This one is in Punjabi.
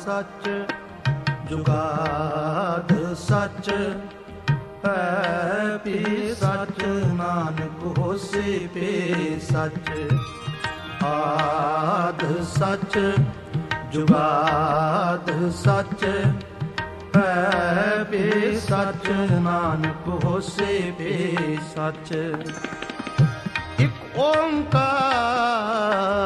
ਸੱਚ, ਜੁਗਾਦ ਸੱਚ, ਹੈ ਵੀ ਸੱਚ, ਨਾਨਕ ਹੋਸੀ ਭੀ ਸੱਚ। ਆਦ ਸੱਚ, ਜੁਗਾਦ ਸੱਚ, ਹੈ ਵੀ ਸੱਚ, ਨਾਨਕ ਹੋਸੀ ਭੀ ਸੱਚ। ਇਕ ਓੰਕਾਰ